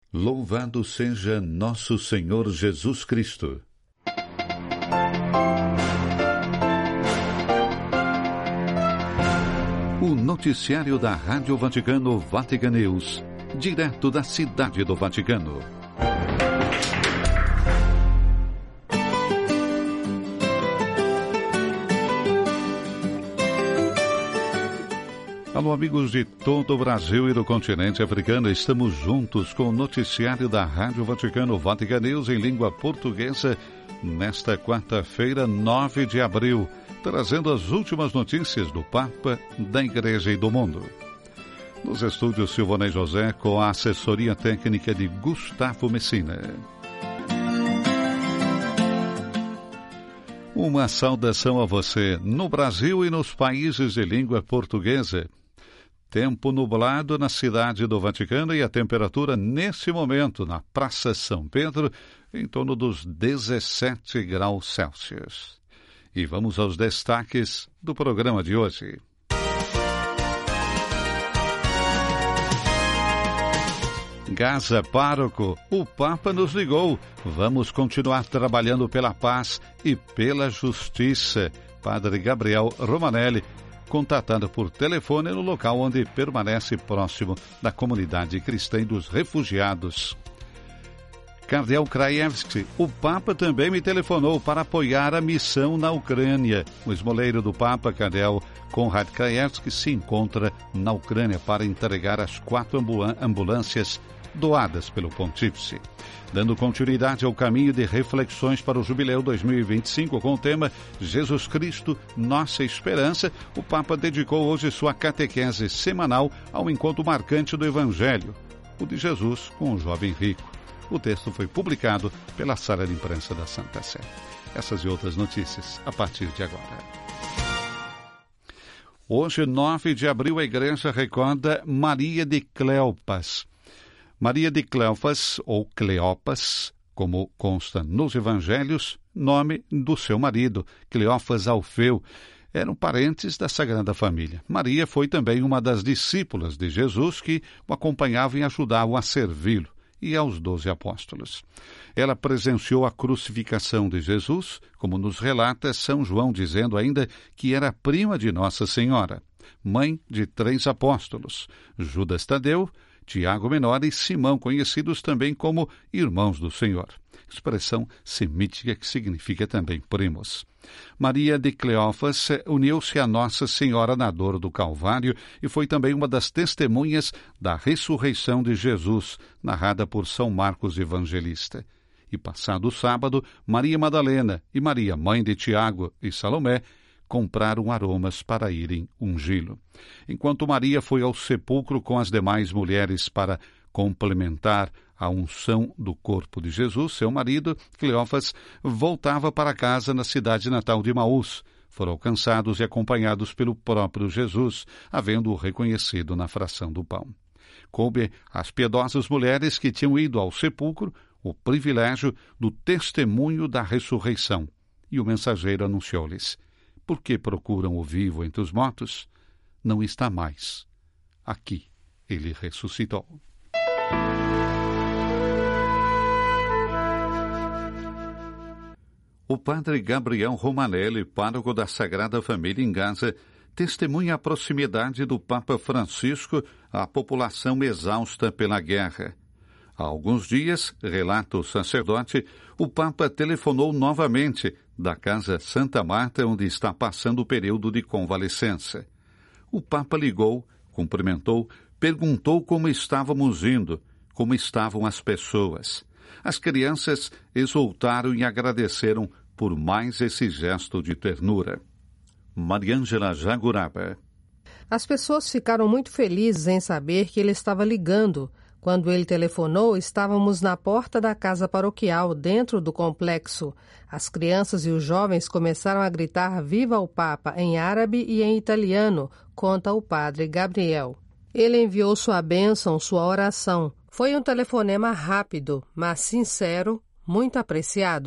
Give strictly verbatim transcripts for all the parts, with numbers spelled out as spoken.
Louvado seja nosso Senhor Jesus Cristo. O noticiário da Rádio Vaticano Vatican News, direto da Cidade do Vaticano. Alô, amigos de todo o Brasil e do continente africano, estamos juntos com o noticiário da Rádio Vaticano Vatican News em língua portuguesa nesta quarta-feira, nove de abril, trazendo as últimas notícias do Papa, da Igreja e do mundo. Nos estúdios Silvanei José com a assessoria técnica de Gustavo Messina. Uma saudação a você no Brasil e nos países de língua portuguesa. Tempo nublado na cidade do Vaticano e a temperatura nesse momento na Praça São Pedro em torno dos dezessete graus Celsius. E vamos aos destaques do programa de hoje. Gaza, pároco, o Papa nos ligou. Vamos continuar trabalhando pela paz e pela justiça. Padre Gabriel Romanelli, contatado por telefone no local onde permanece próximo da comunidade cristã e dos refugiados. Cardeal Krajewski, o Papa também me telefonou para apoiar a missão na Ucrânia. O esmoleiro do Papa, Cardeal Konrad Krajewski, se encontra na Ucrânia para entregar as quatro ambulâncias doadas pelo Pontífice. Dando continuidade ao caminho de reflexões para o Jubileu dois mil e vinte e cinco com o tema Jesus Cristo, Nossa Esperança, o Papa dedicou hoje sua catequese semanal ao encontro marcante do Evangelho, o de Jesus com o jovem rico. O texto foi publicado pela Sala de Imprensa da Santa Sé. Essas e outras notícias a partir de agora. Hoje, nove de abril, a Igreja recorda Maria de Cleopas. Maria de Cleofas, ou Cleopas, como consta nos evangelhos, nome do seu marido, Cleofas Alfeu, eram parentes da Sagrada Família. Maria foi também uma das discípulas de Jesus que o acompanhavam e ajudavam a servi-lo, e aos doze apóstolos. Ela presenciou a crucificação de Jesus, como nos relata São João, dizendo ainda que era prima de Nossa Senhora, mãe de três apóstolos, Judas Tadeu, Tiago Menor e Simão, conhecidos também como irmãos do Senhor. Expressão semítica que significa também primos. Maria de Cleófas uniu-se a Nossa Senhora na dor do Calvário e foi também uma das testemunhas da ressurreição de Jesus, narrada por São Marcos Evangelista. E passado o sábado, Maria Madalena e Maria, mãe de Tiago e Salomé, compraram aromas para irem ungí-lo. Enquanto Maria foi ao sepulcro com as demais mulheres para complementar a unção do corpo de Jesus, seu marido, Cleófas, voltava para casa na cidade natal de Maús. Foram alcançados e acompanhados pelo próprio Jesus, havendo-o reconhecido na fração do pão. Coube às piedosas mulheres que tinham ido ao sepulcro o privilégio do testemunho da ressurreição. E o mensageiro anunciou-lhes: por que procuram o vivo entre os mortos? Não está mais. Aqui ele ressuscitou. O padre Gabriel Romanelli, pároco da Sagrada Família em Gaza, testemunha a proximidade do Papa Francisco à população exausta pela guerra. Há alguns dias, relata o sacerdote, o Papa telefonou novamente da Casa Santa Marta, onde está passando o período de convalescença. O Papa ligou, cumprimentou, perguntou como estávamos indo, como estavam as pessoas. As crianças exultaram e agradeceram por mais esse gesto de ternura. Mariângela Jaguraba. As pessoas ficaram muito felizes em saber que ele estava ligando. Quando ele telefonou, estávamos na porta da casa paroquial, dentro do complexo. As crianças e os jovens começaram a gritar "Viva o Papa" em árabe e em italiano, conta o padre Gabriel. Ele enviou sua bênção, sua oração. Foi um telefonema rápido, mas sincero, muito apreciado.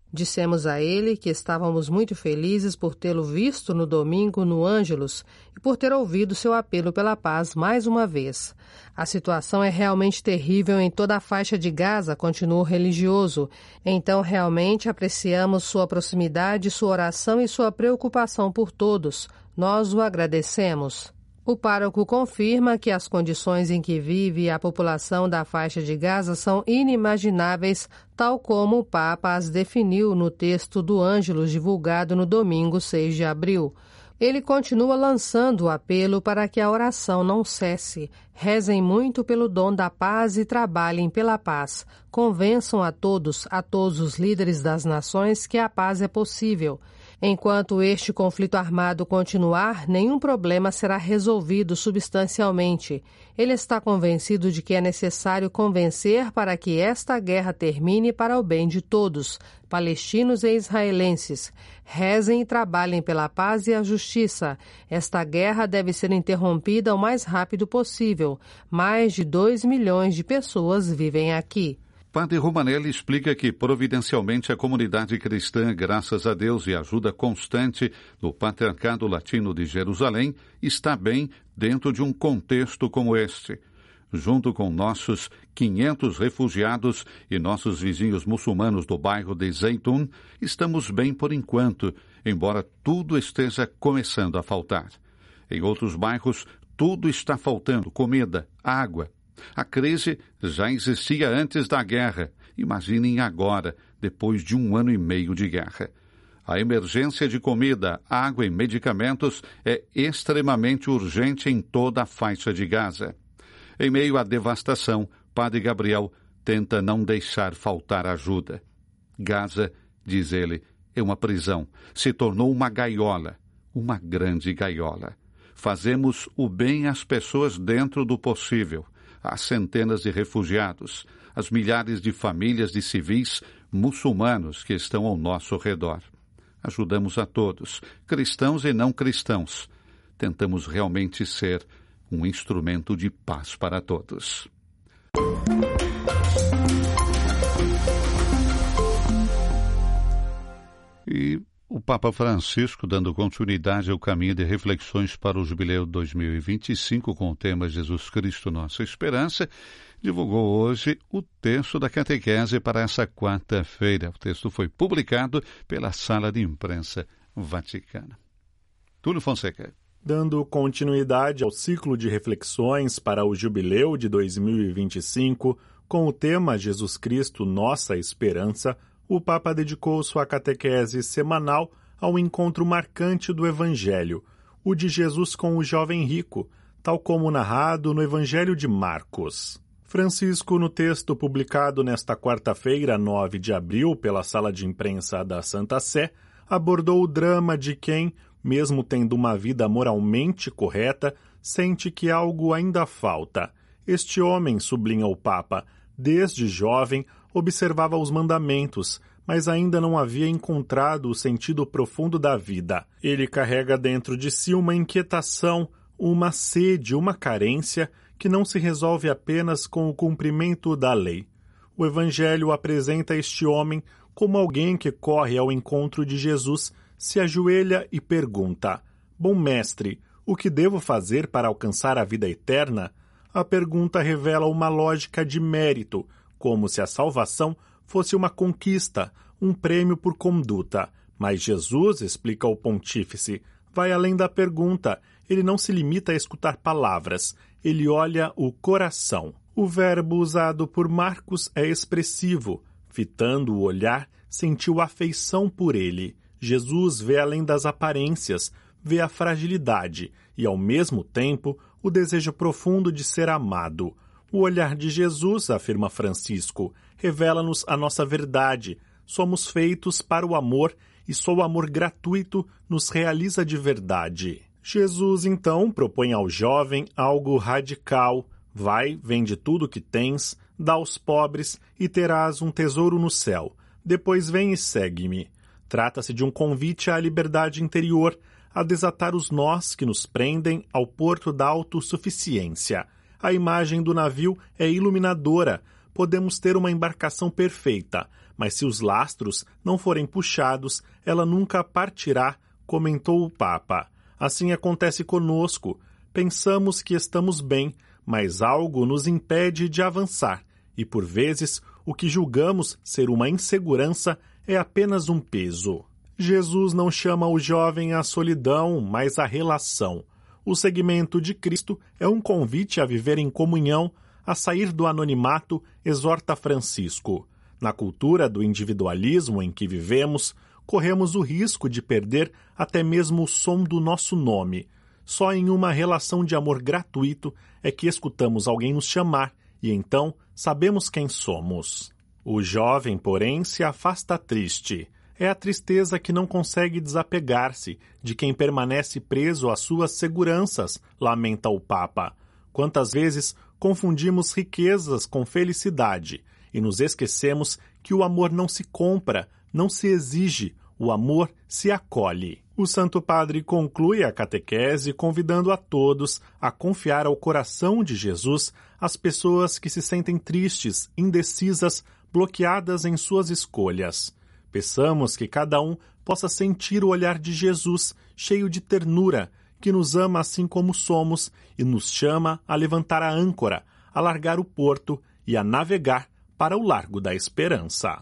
Dissemos a ele que estávamos muito felizes por tê-lo visto no domingo no Ângelus e por ter ouvido seu apelo pela paz mais uma vez. A situação é realmente terrível em toda a faixa de Gaza, continuou o religioso. Então realmente apreciamos sua proximidade, sua oração e sua preocupação por todos. Nós o agradecemos. O pároco confirma que as condições em que vive a população da faixa de Gaza são inimagináveis, tal como o Papa as definiu no texto do Ângelus divulgado no domingo seis de abril. Ele continua lançando o apelo para que a oração não cesse. Rezem muito pelo dom da paz e trabalhem pela paz. Convençam a todos, a todos os líderes das nações, que a paz é possível. Enquanto este conflito armado continuar, nenhum problema será resolvido substancialmente. Ele está convencido de que é necessário convencer para que esta guerra termine para o bem de todos, palestinos e israelenses. Rezem e trabalhem pela paz e a justiça. Esta guerra deve ser interrompida o mais rápido possível. Mais de dois milhões de pessoas vivem aqui. Padre Romanelli explica que, providencialmente, a comunidade cristã, graças a Deus e ajuda constante do Patriarcado Latino de Jerusalém, está bem dentro de um contexto como este. Junto com nossos quinhentos refugiados e nossos vizinhos muçulmanos do bairro de Zeitun, estamos bem por enquanto, embora tudo esteja começando a faltar. Em outros bairros, tudo está faltando: comida, água. A crise já existia antes da guerra. Imaginem agora, depois de um ano e meio de guerra. A emergência de comida, água e medicamentos é extremamente urgente em toda a faixa de Gaza. Em meio à devastação, Padre Gabriel tenta não deixar faltar ajuda. Gaza, diz ele, é uma prisão. Se tornou uma gaiola, uma grande gaiola. Fazemos o bem às pessoas dentro do possível. As centenas de refugiados, as milhares de famílias de civis muçulmanos que estão ao nosso redor. Ajudamos a todos, cristãos e não cristãos. Tentamos realmente ser um instrumento de paz para todos. E o Papa Francisco, dando continuidade ao caminho de reflexões para o Jubileu dois mil e vinte e cinco com o tema Jesus Cristo, Nossa Esperança, divulgou hoje o texto da catequese para essa quarta-feira. O texto foi publicado pela Sala de Imprensa Vaticana. Túlio Fonseca. Dando continuidade ao ciclo de reflexões para o Jubileu de dois mil e vinte e cinco, com o tema Jesus Cristo, Nossa Esperança, o Papa dedicou sua catequese semanal ao encontro marcante do Evangelho, o de Jesus com o jovem rico, tal como narrado no Evangelho de Marcos. Francisco, no texto publicado nesta quarta-feira, nove de abril, pela Sala de Imprensa da Santa Sé, abordou o drama de quem, mesmo tendo uma vida moralmente correta, sente que algo ainda falta. Este homem, sublinha o Papa, desde jovem, observava os mandamentos, mas ainda não havia encontrado o sentido profundo da vida. Ele carrega dentro de si uma inquietação, uma sede, uma carência que não se resolve apenas com o cumprimento da lei. O Evangelho apresenta este homem como alguém que corre ao encontro de Jesus, se ajoelha e pergunta: Bom mestre, o que devo fazer para alcançar a vida eterna? A pergunta revela uma lógica de mérito, como se a salvação fosse uma conquista, um prêmio por conduta. Mas Jesus, explica o pontífice, vai além da pergunta. Ele não se limita a escutar palavras, ele olha o coração. O verbo usado por Marcos é expressivo. Fitando o olhar, sentiu afeição por ele. Jesus vê além das aparências, vê a fragilidade e, ao mesmo tempo, o desejo profundo de ser amado. O olhar de Jesus, afirma Francisco, revela-nos a nossa verdade. Somos feitos para o amor e só o amor gratuito nos realiza de verdade. Jesus, então, propõe ao jovem algo radical. Vai, vende tudo o que tens, dá aos pobres e terás um tesouro no céu. Depois vem e segue-me. Trata-se de um convite à liberdade interior, a desatar os nós que nos prendem ao porto da autossuficiência. A imagem do navio é iluminadora, podemos ter uma embarcação perfeita, mas se os lastros não forem puxados, ela nunca partirá, comentou o Papa. Assim acontece conosco. Pensamos que estamos bem, mas algo nos impede de avançar, e por vezes o que julgamos ser uma insegurança é apenas um peso. Jesus não chama o jovem à solidão, mas à relação. O seguimento de Cristo é um convite a viver em comunhão, a sair do anonimato, exorta Francisco. Na cultura do individualismo em que vivemos, corremos o risco de perder até mesmo o som do nosso nome. Só em uma relação de amor gratuito é que escutamos alguém nos chamar e então sabemos quem somos. O jovem, porém, se afasta triste. É a tristeza que não consegue desapegar-se de quem permanece preso às suas seguranças, lamenta o Papa. Quantas vezes confundimos riquezas com felicidade e nos esquecemos que o amor não se compra, não se exige, o amor se acolhe. O Santo Padre conclui a catequese convidando a todos a confiar ao coração de Jesus as pessoas que se sentem tristes, indecisas, bloqueadas em suas escolhas. Peçamos que cada um possa sentir o olhar de Jesus, cheio de ternura, que nos ama assim como somos e nos chama a levantar a âncora, a largar o porto e a navegar para o largo da esperança.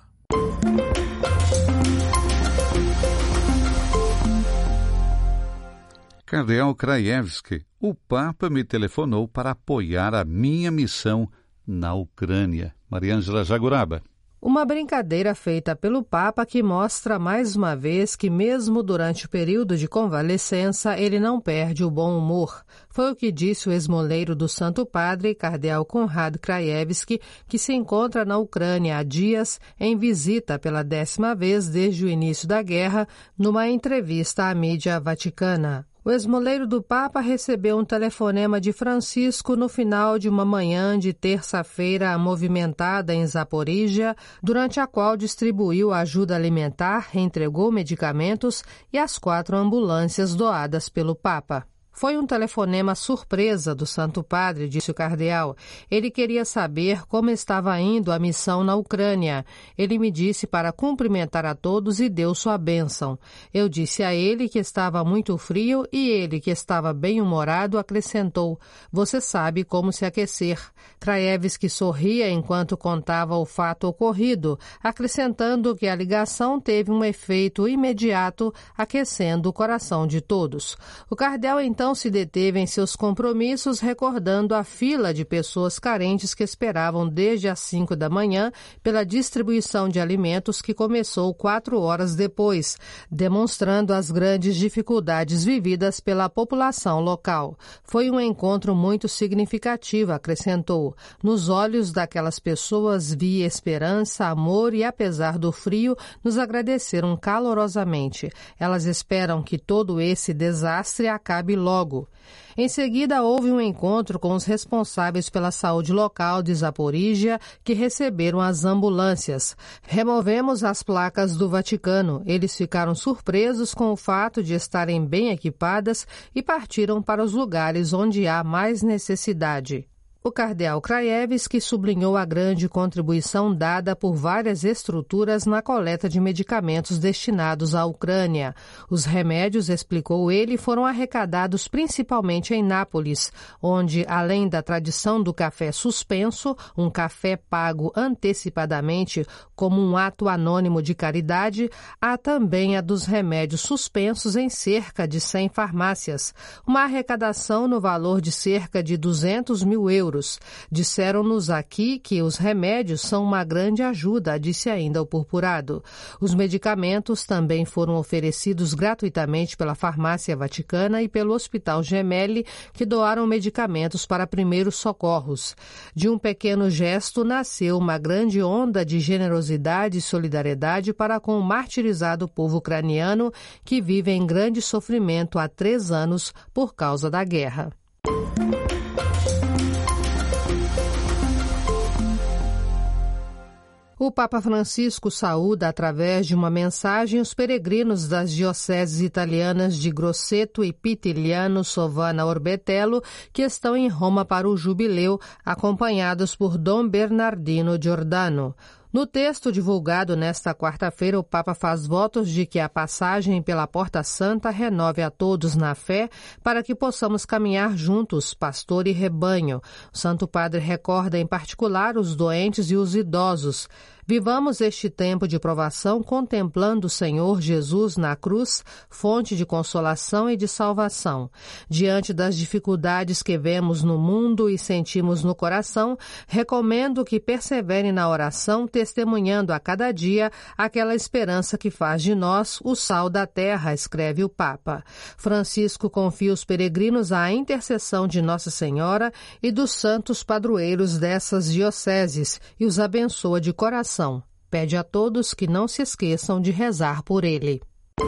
Cardeal Krajewski, o Papa me telefonou para apoiar a minha missão na Ucrânia. Mariângela Jaguraba. Uma brincadeira feita pelo Papa que mostra mais uma vez que mesmo durante o período de convalescença ele não perde o bom humor. Foi o que disse o esmoleiro do Santo Padre, Cardeal Konrad Krajewski, que se encontra na Ucrânia há dias em visita pela décima vez desde o início da guerra, numa entrevista à mídia vaticana. O esmoleiro do Papa recebeu um telefonema de Francisco no final de uma manhã de terça-feira movimentada em Zaporíjia, durante a qual distribuiu ajuda alimentar, entregou medicamentos e as quatro ambulâncias doadas pelo Papa. Foi um telefonema surpresa do Santo Padre, disse o cardeal. Ele queria saber como estava indo a missão na Ucrânia. Ele me disse para cumprimentar a todos e deu sua bênção. Eu disse a ele que estava muito frio e ele, que estava bem-humorado, acrescentou: "Você sabe como se aquecer." Krajewski sorria enquanto contava o fato ocorrido, acrescentando que a ligação teve um efeito imediato, aquecendo o coração de todos. O cardeal então se deteve em seus compromissos, recordando a fila de pessoas carentes que esperavam desde as cinco da manhã pela distribuição de alimentos que começou quatro horas depois, demonstrando as grandes dificuldades vividas pela população local. Foi um encontro muito significativo, acrescentou. Nos olhos daquelas pessoas vi esperança, amor e, apesar do frio, nos agradeceram calorosamente. Elas esperam que todo esse desastre acabe logo. Em seguida, houve um encontro com os responsáveis pela saúde local de Zaporíjia, que receberam as ambulâncias. Removemos as placas do Vaticano. Eles ficaram surpresos com o fato de estarem bem equipadas e partiram para os lugares onde há mais necessidade. O cardeal Krajewski sublinhou a grande contribuição dada por várias estruturas na coleta de medicamentos destinados à Ucrânia. Os remédios, explicou ele, foram arrecadados principalmente em Nápoles, onde, além da tradição do café suspenso, um café pago antecipadamente como um ato anônimo de caridade, há também a dos remédios suspensos em cerca de cem farmácias, uma arrecadação no valor de cerca de duzentos mil euros. Disseram-nos aqui que os remédios são uma grande ajuda, disse ainda o purpurado. Os medicamentos também foram oferecidos gratuitamente pela Farmácia Vaticana e pelo Hospital Gemelli, que doaram medicamentos para primeiros socorros. De um pequeno gesto nasceu uma grande onda de generosidade e solidariedade para com o martirizado povo ucraniano, que vive em grande sofrimento há três anos por causa da guerra. O Papa Francisco saúda através de uma mensagem os peregrinos das dioceses italianas de Grosseto e Pitigliano Sovana Orbetello que estão em Roma para o jubileu, acompanhados por Dom Bernardino Giordano. No texto divulgado nesta quarta-feira, o Papa faz votos de que a passagem pela Porta Santa renove a todos na fé para que possamos caminhar juntos, pastor e rebanho. O Santo Padre recorda em particular os doentes e os idosos. Vivamos este tempo de provação contemplando o Senhor Jesus na cruz, fonte de consolação e de salvação. Diante das dificuldades que vemos no mundo e sentimos no coração, recomendo que persevere na oração, testemunhando a cada dia aquela esperança que faz de nós o sal da terra, escreve o Papa. Francisco confia os peregrinos à intercessão de Nossa Senhora e dos santos padroeiros dessas dioceses e os abençoa de coração. Pede a todos que não se esqueçam de rezar por ele.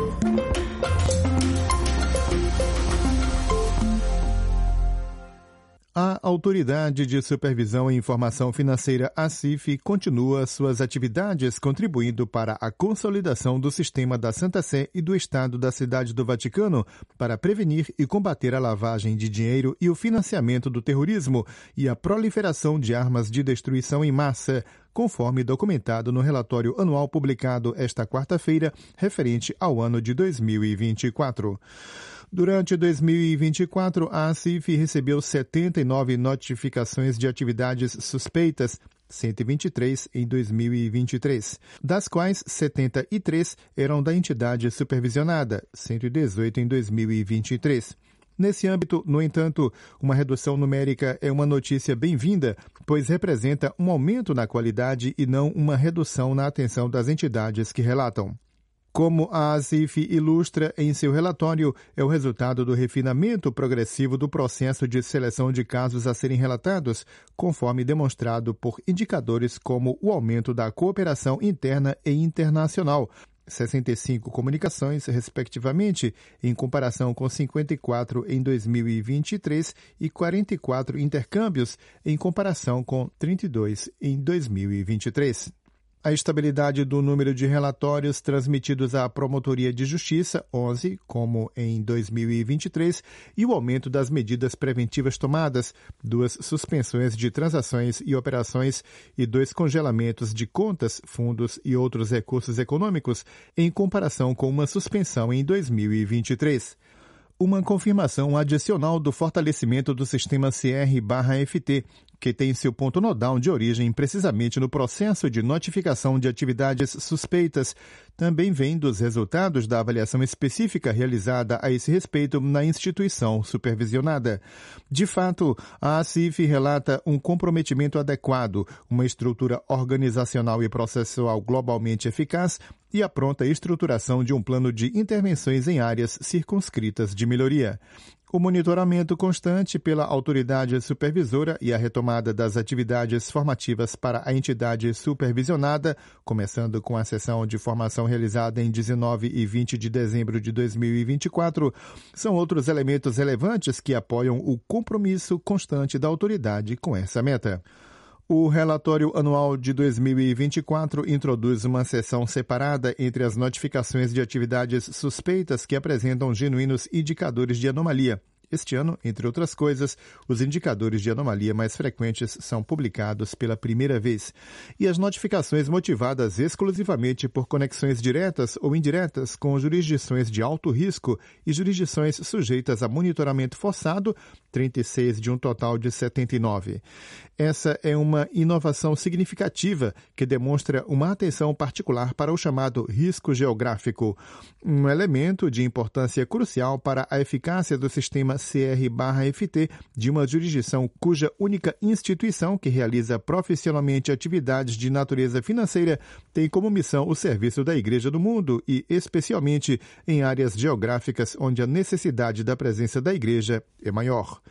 A Autoridade de Supervisão e Informação Financeira, A C I F, continua suas atividades contribuindo para a consolidação do sistema da Santa Sé e do Estado da Cidade do Vaticano para prevenir e combater a lavagem de dinheiro e o financiamento do terrorismo e a proliferação de armas de destruição em massa, conforme documentado no relatório anual publicado esta quarta-feira, referente ao ano de dois mil e vinte e quatro. Durante dois mil e vinte e quatro, a C I F recebeu setenta e nove notificações de atividades suspeitas, cento e vinte e três em dois mil e vinte e três, das quais setenta e três eram da entidade supervisionada, cento e dezoito em dois mil e vinte e três. Nesse âmbito, no entanto, uma redução numérica é uma notícia bem-vinda, pois representa um aumento na qualidade e não uma redução na atenção das entidades que relatam. Como a A C I F ilustra em seu relatório, é o resultado do refinamento progressivo do processo de seleção de casos a serem relatados, conforme demonstrado por indicadores como o aumento da cooperação interna e internacional, sessenta e cinco comunicações, respectivamente, em comparação com cinquenta e quatro em dois mil e vinte e três e quarenta e quatro intercâmbios, em comparação com trinta e dois em dois mil e vinte e três. A estabilidade do número de relatórios transmitidos à Promotoria de Justiça, onze, como em dois mil e vinte e três, e o aumento das medidas preventivas tomadas, duas suspensões de transações e operações e dois congelamentos de contas, fundos e outros recursos econômicos, em comparação com uma suspensão em dois mil e vinte e três. Uma confirmação adicional do fortalecimento do sistema C R F T, que tem seu ponto nodal de origem precisamente no processo de notificação de atividades suspeitas, também vem dos resultados da avaliação específica realizada a esse respeito na instituição supervisionada. De fato, a A C I F relata um comprometimento adequado, uma estrutura organizacional e processual globalmente eficaz e a pronta estruturação de um plano de intervenções em áreas circunscritas de melhoria. O monitoramento constante pela autoridade supervisora e a retomada das atividades formativas para a entidade supervisionada, começando com a sessão de formação realizada em dezenove e vinte de dezembro de dois mil e vinte e quatro, são outros elementos relevantes que apoiam o compromisso constante da autoridade com essa meta. O relatório anual de dois mil e vinte e quatro introduz uma seção separada entre as notificações de atividades suspeitas que apresentam genuínos indicadores de anomalia. Este ano, entre outras coisas, os indicadores de anomalia mais frequentes são publicados pela primeira vez. E as notificações motivadas exclusivamente por conexões diretas ou indiretas com jurisdições de alto risco e jurisdições sujeitas a monitoramento forçado, trinta e seis de um total de setenta e nove. Essa é uma inovação significativa que demonstra uma atenção particular para o chamado risco geográfico, um elemento de importância crucial para a eficácia do sistema C R F T de uma jurisdição cuja única instituição que realiza profissionalmente atividades de natureza financeira tem como missão o serviço da Igreja do Mundo e, especialmente, em áreas geográficas onde a necessidade da presença da Igreja é maior.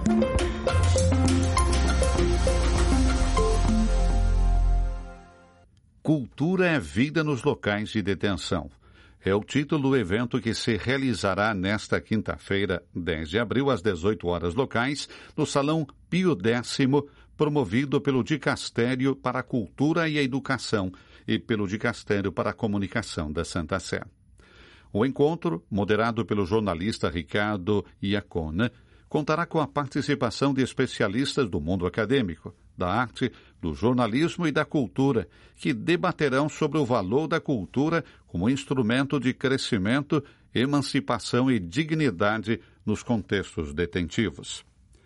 Cultura é vida nos locais de detenção. É o título do evento que se realizará nesta quinta-feira, dez de abril, às dezoito horas locais, no Salão Pio X, promovido pelo Dicastério para a Cultura e a Educação e pelo Dicastério para a Comunicação da Santa Sé. O encontro, moderado pelo jornalista Ricardo Iacona, contará com a participação de especialistas do mundo acadêmico, da arte, do jornalismo e da cultura, que debaterão sobre o valor da cultura como instrumento de crescimento, emancipação e dignidade nos contextos detentivos.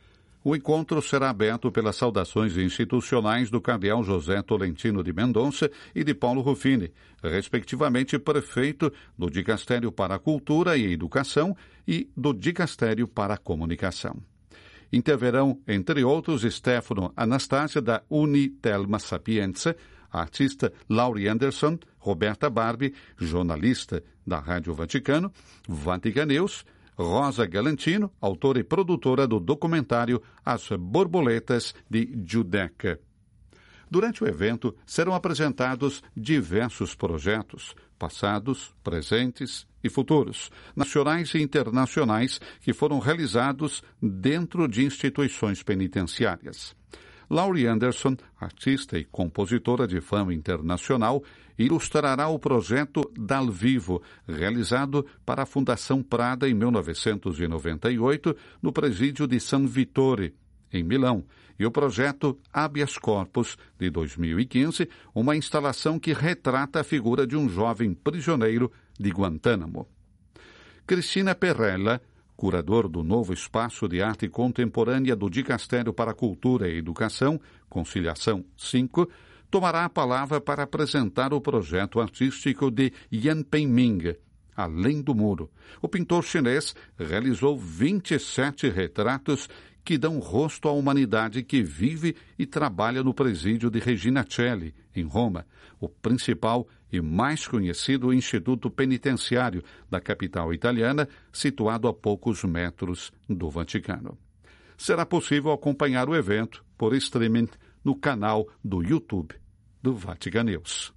O encontro será aberto pelas saudações institucionais do cardeal José Tolentino de Mendonça e de Paulo Ruffini, respectivamente prefeito do Dicastério para a Cultura e a Educação e do Dicastério para a Comunicação. Interverão, entre outros, Stefano Anastácia, da Unitelma Sapienza, a artista Laurie Anderson, Roberta Barbi, jornalista da Rádio Vaticano, Vatican News, Rosa Galantino, autora e produtora do documentário As Borboletas de Giudecca. Durante o evento, serão apresentados diversos projetos, passados, presentes e futuros, nacionais e internacionais, que foram realizados dentro de instituições penitenciárias. Laurie Anderson, artista e compositora de fama internacional, ilustrará o projeto Dal Vivo, realizado para a Fundação Prada em mil novecentos e noventa e oito, no presídio de San Vittore, em Milão, e o projeto Habeas Corpus, de dois mil e quinze, uma instalação que retrata a figura de um jovem prisioneiro de Guantánamo. Cristina Perrella, curador do novo Espaço de Arte Contemporânea do Dicastério para a Cultura e Educação, Conciliação cinco, tomará a palavra para apresentar o projeto artístico de Yan Pengming, Além do Muro. O pintor chinês realizou vinte e sete retratos que dão rosto à humanidade que vive e trabalha no presídio de Regina Coeli, em Roma, o principal e mais conhecido instituto penitenciário da capital italiana, situado a poucos metros do Vaticano. Será possível acompanhar o evento por streaming no canal do YouTube do Vatican News.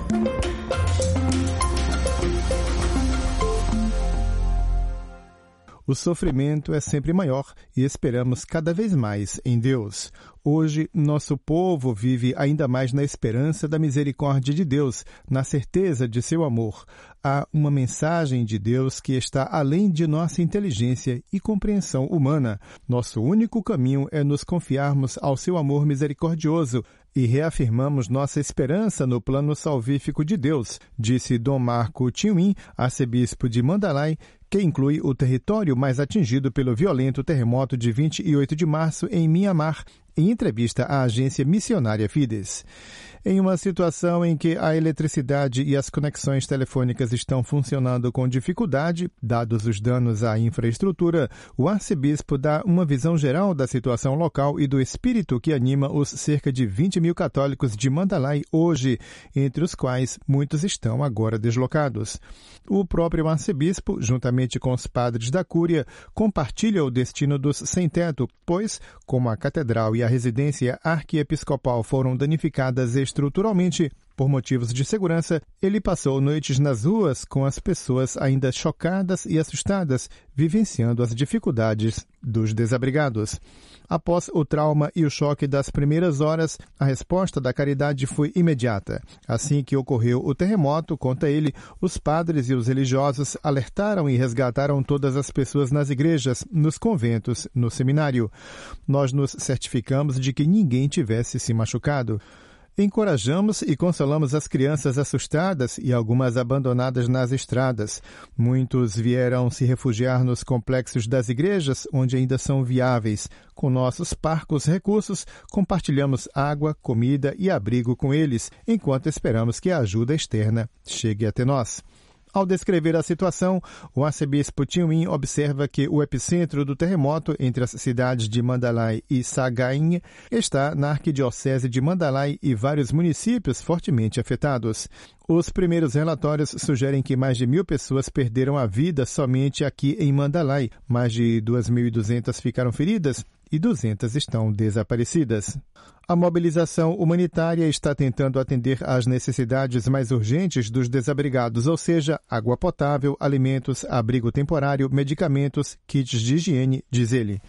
O sofrimento é sempre maior e esperamos cada vez mais em Deus. Hoje, nosso povo vive ainda mais na esperança da misericórdia de Deus, na certeza de seu amor. Há uma mensagem de Deus que está além de nossa inteligência e compreensão humana. Nosso único caminho é nos confiarmos ao seu amor misericordioso e reafirmamos nossa esperança no plano salvífico de Deus, disse Dom Marco Tchim, arcebispo de Mandalay, que inclui o território mais atingido pelo violento terremoto de vinte e oito de março em Mianmar, em entrevista à agência missionária Fides. Em uma situação em que a eletricidade e as conexões telefônicas estão funcionando com dificuldade, dados os danos à infraestrutura, o arcebispo dá uma visão geral da situação local e do espírito que anima os cerca de vinte mil católicos de Mandalay hoje, entre os quais muitos estão agora deslocados. O próprio arcebispo, juntamente com os padres da Cúria, compartilha o destino dos sem-teto, pois, como a catedral e a residência arquiepiscopal foram danificadas estruturalmente por motivos de segurança, ele passou noites nas ruas com as pessoas ainda chocadas e assustadas, vivenciando as dificuldades dos desabrigados. Após o trauma e o choque das primeiras horas, a resposta da caridade foi imediata. Assim que ocorreu o terremoto, conta ele, os padres e os religiosos alertaram e resgataram todas as pessoas nas igrejas, nos conventos, no seminário. Nós nos certificamos de que ninguém tivesse se machucado. Encorajamos e consolamos as crianças assustadas e algumas abandonadas nas estradas. Muitos vieram se refugiar nos complexos das igrejas, onde ainda são viáveis. Com nossos parcos recursos, compartilhamos água, comida e abrigo com eles, enquanto esperamos que a ajuda externa chegue até nós. Ao descrever a situação, o arcebispo Tchim observa que o epicentro do terremoto entre as cidades de Mandalay e Sagaing está na arquidiocese de Mandalay e vários municípios fortemente afetados. Os primeiros relatórios sugerem que mais de mil pessoas perderam a vida somente aqui em Mandalay, mais de duas mil e duzentas ficaram feridas e duzentas estão desaparecidas. A mobilização humanitária está tentando atender às necessidades mais urgentes dos desabrigados, ou seja, água potável, alimentos, abrigo temporário, medicamentos, kits de higiene, diz ele.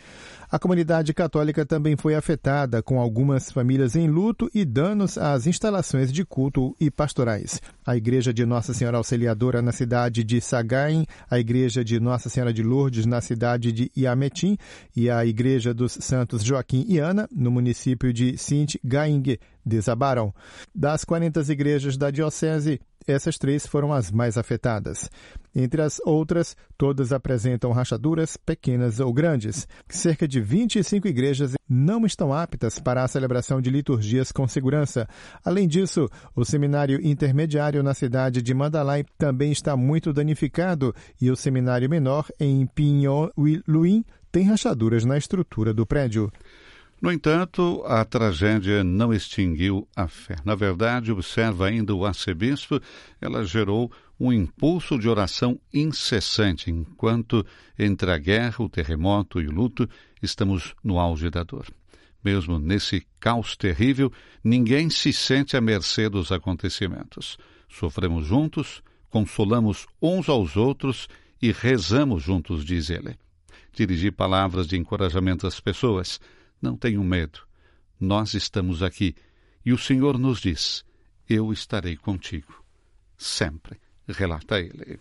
A comunidade católica também foi afetada, com algumas famílias em luto e danos às instalações de culto e pastorais. A Igreja de Nossa Senhora Auxiliadora na cidade de Sagaing, a Igreja de Nossa Senhora de Lourdes na cidade de Iametim e a Igreja dos Santos Joaquim e Ana, no município de Sint-Gaing, desabaram. Das quarenta igrejas da diocese, essas três foram as mais afetadas. Entre as outras, todas apresentam rachaduras, pequenas ou grandes. Cerca de vinte e cinco igrejas não estão aptas para a celebração de liturgias com segurança. Além disso, o seminário intermediário na cidade de Mandalay também está muito danificado e o seminário menor em Pinhon-Luin tem rachaduras na estrutura do prédio. No entanto, a tragédia não extinguiu a fé. Na verdade, observa ainda o arcebispo, ela gerou um impulso de oração incessante, enquanto entre a guerra, o terremoto e o luto, estamos no auge da dor. Mesmo nesse caos terrível, ninguém se sente à mercê dos acontecimentos. Sofremos juntos, consolamos uns aos outros e rezamos juntos, diz ele. Dirigir palavras de encorajamento às pessoas. Não tenham medo, nós estamos aqui e o Senhor nos diz, eu estarei contigo, sempre, relata ele.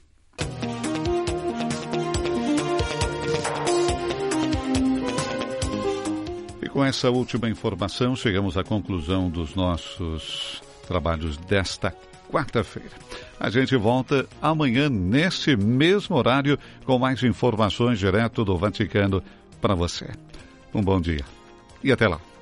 E com essa última informação, chegamos à conclusão dos nossos trabalhos desta quarta-feira. A gente volta amanhã, nesse mesmo horário, com mais informações direto do Vaticano para você. Um bom dia. E até lá.